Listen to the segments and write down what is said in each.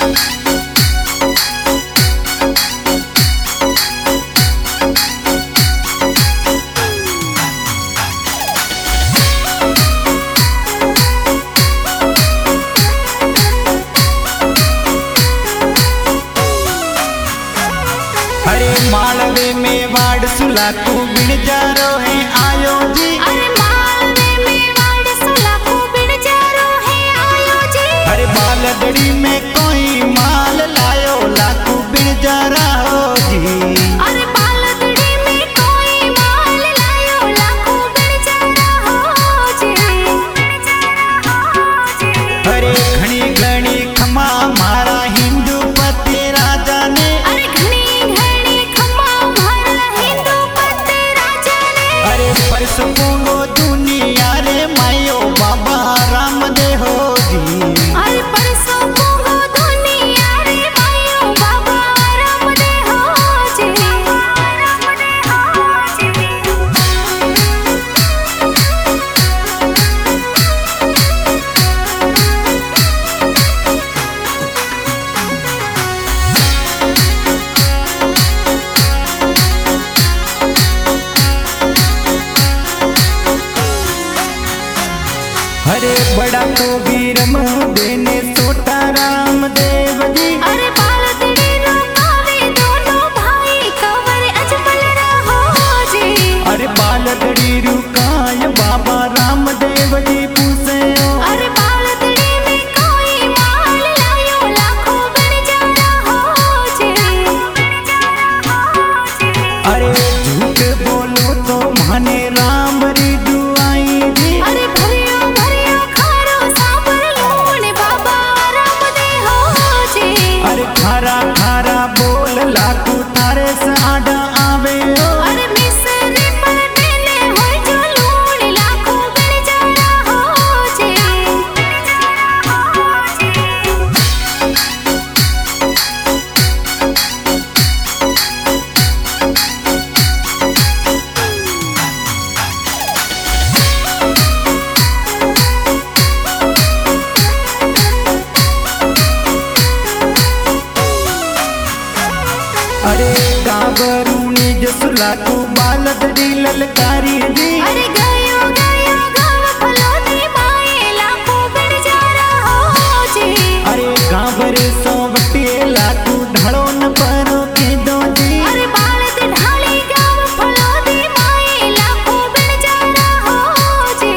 मालवे में वाड़ सुलाकू बिणजारो है आयो जी। अरे मालवे में वाड़ सुलाकू बिणजारो है आयो जी। अरे बालदड़ी में कोई माल लायो लाकू बिणजारा हो जी। अरे बालदड़ी में कोई माल लायो लाकू बिणजारा हो जी। अरे घनी घनी खमा मारा हिंदू पति राजा ने। परसों को दुनिया रे मायो बाबा राम दे हो जी। अरे परसों को दुनिया रे मायो बाबा राम दे हो जी। राम दे हो जी। अरे बड़ा तो वीरम देने सोटा राम देव जी। अरे बालदड़ी रुकावे दोनों भाई कवर अजमल रहो जी। अरे बालदड़ी रुकाय बाबा राम देव जी पूछे। अरे बालदड़ी में कोई माल लायो लाखों बिणजारा हो जी। अरे झूठ बोलो तो माने राम री दुआई जी। अरे भरियो भरियो खारो सांबर लूण बाबा राम दे हो जी। अरे खारा खारा बोल लाकू थारे से आडा आवे। अरे मिसरी पर देने हो जो लूण लाखों बिणजारा हो जी। अरे काबरूनी जसुलाकू बालदड़ी ललकारी जी। अरे गयो गयो गाँव फलोदी माए लाखों बिणजारा हो जी। अरे गाँवरे सोवटे लाकू ढालो न परो के दो जी। अरे बालद ढाली गाँव फलोदी माए लाखों बिणजारा हो जी।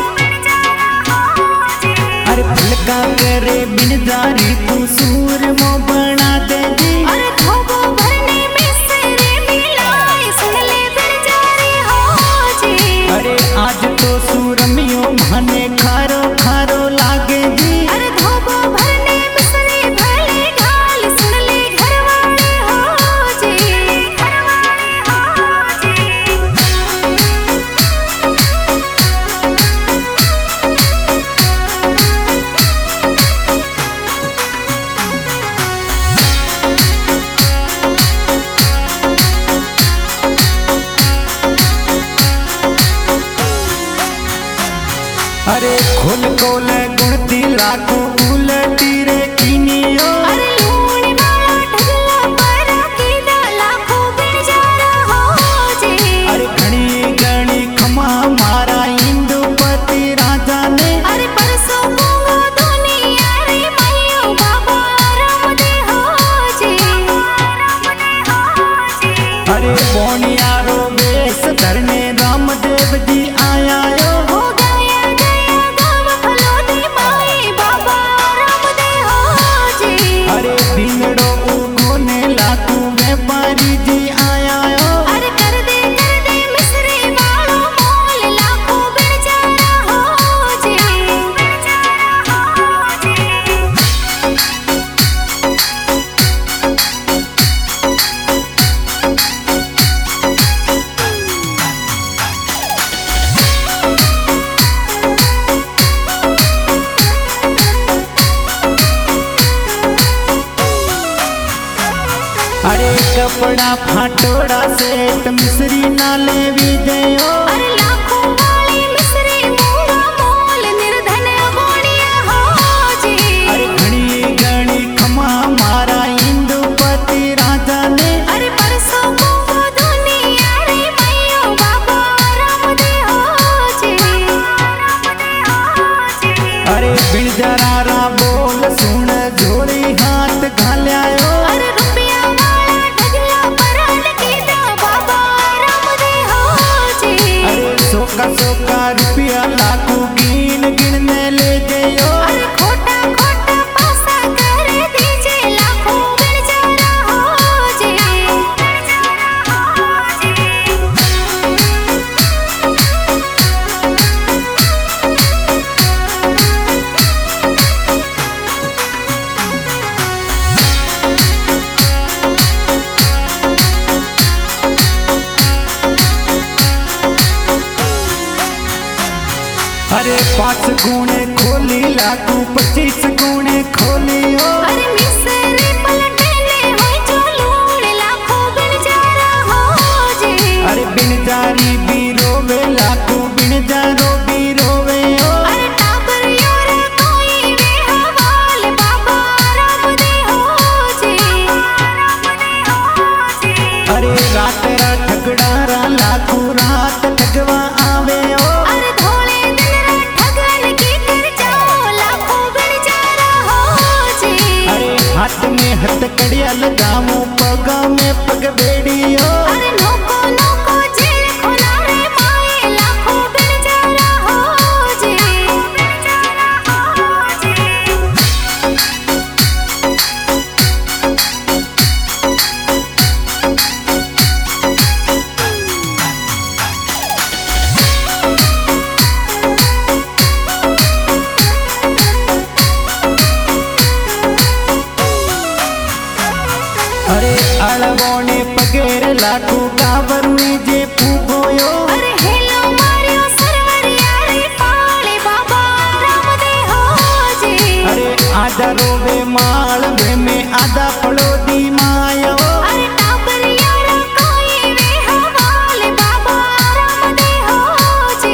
अरे फलका करे बिनजारी तू सूर मो बना दे जी। अरे धोबो भरने में सेरे मिलाए सुन ले बिणजारी हो जी। अरे आज तो सूरमियो माने खारो खारो लागे जी। अरे धोबो भरने में सेरे भले ढाल सुन ले घरवाले हो जी। घरवाले हो जी। अरे खोल कोल गुणती लाकू उलटी रे कीनियो। अरे लूण वाला ढगला पर कीदा लाखों बिणजारा हो जी। अरे घनी घनी खमा मारा हिंदू पति राजा ने। अरे परसों को दुनिया रे मायो बाबा राम दे हो जी। राम दे हो जी। अरे बोनियारो वेश धरने राम देव जी आया यो। हो गया गया गाँव फलोदी माए बाबा राम दे हो जी। अरे बिगड़ो उगोने लाकू व्यापारी जी आया यो। अरे कर दे मिसरी वालो मोल लाखों बिणजारा हो जी। बिणजारा हो जी। अरे कपड़ा फाटोड़ा सेठ मिसरी ना लेवी जयो। अरे लाखों वाली मिसरी मूंगा मोल निर्धन गोड़िया हो जी। अरे घनी घनी खमा बिरजरारा बोल सुन जोड़ी हाथ घाल्यायो अरे रुपया वाला ढगला परान कीधा बाबा रामदेव जी अरे सोका सोका रुपया लाखों गिन गिन ने ले गयो अरे खोटा खोटा पासा कर दीजे लाखों बिरजरा हो जी अरे 5 गुणे खोली लाखों 25 गुणे खोलियो अरे मिसरी पलटेले होई जो लूण लाखों बिरजरा हो जी अरे बिन जारी भी रोवे लाखों बिन जारो भी रोवे ओ अरे टाबर योर कोई वे हवाल बाबा रामदेव जी अरे रात रा ठगड़ारा लाखों रात ठगवा आवे ओ अरे धोले दिन रा ठगन की कर जाओ लाखों बिरजरा हो जी अरे हाथ में हथकड़िया लगामो पग में पग बेड़ियो अरे नोको नोको जेल खोला रे माए लाखों बिरजरा हो जी अरे अलवोने पगेर लाखों गावरुने जे पूगोयो अरे हेलो मारियो सरवरिया रे पाले बाबा रामदेव जी अरे आधा रोवे माल में आधा पड़ो दी मायो अरे टाबर यार कोई वे हवाल बाबा रामदेव जी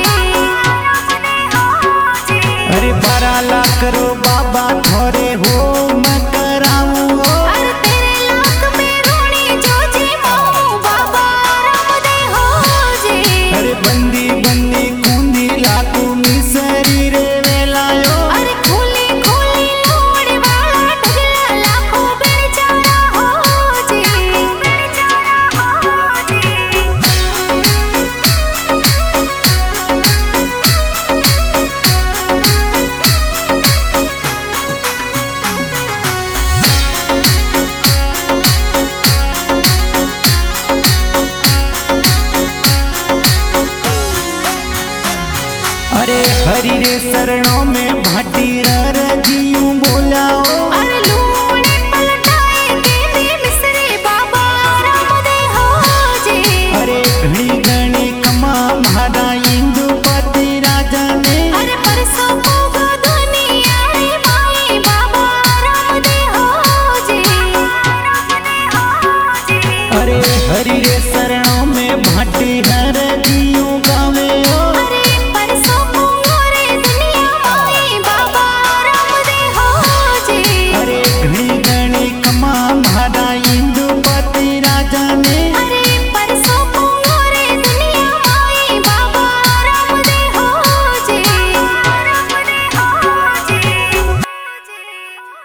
अरे 12 लाख रो बाबा थोरे हो मैं कराऊं अरे तेरे लाख में रोनी जो जी माऊ बाबा रामदेव जी अरे बंदी बंदी कूंदी लाखों मिसरी रे वेलायो अरे खोली खोली लोड़ वाला ढगला लाखों बिरजरा हो जी अरे हरि रे शरणों में